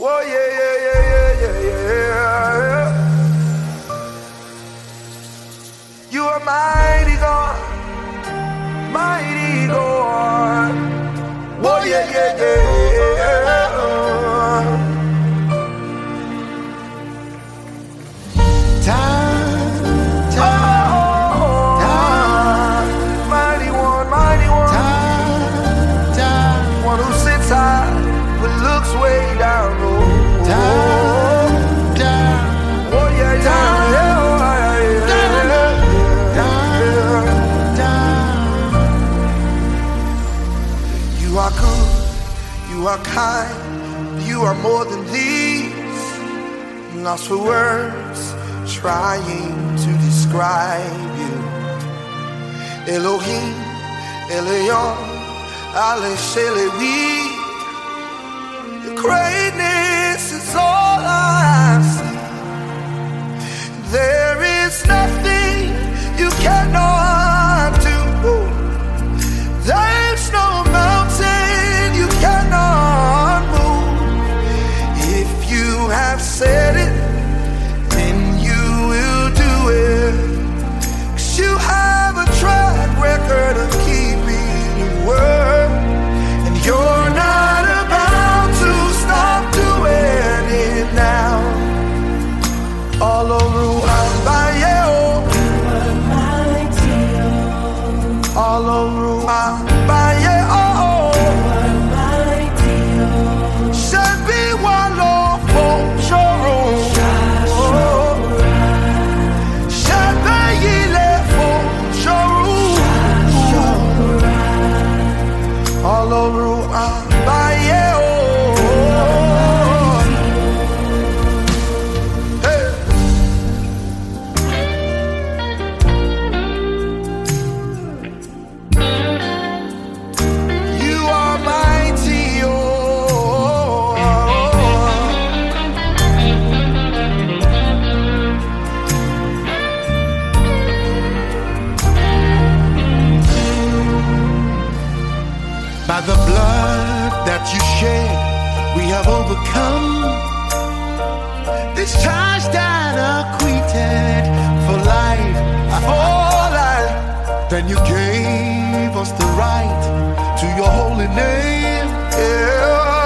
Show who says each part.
Speaker 1: Oh yeah, yeah, yeah, yeah, yeah, yeah. You are mighty God, mighty God. Oh yeah, yeah, yeah. Mighty one, one who sits high but looks way down low. Oh yeah, yeah, yeah. You are good, you are kind, you are more than these. Lost for words, trying to describe you. Elohim, Elion, Ale Shelewi. Your greatness is all I see. There is nothing you cannot do. There's no mountain you cannot move. If you have said it, then you will do it. 'Cause you have a track record of keeping your word, and you're not about to stop doing it now. All over Ambaye, all over Ambaye, Shebi walo for showroom, Shebi yile for showroom, all over Ambaye.
Speaker 2: By the blood that you shed, we have overcome. This charge that acquitted for life, for life. Then you gave us the right to your holy name.
Speaker 1: Yeah.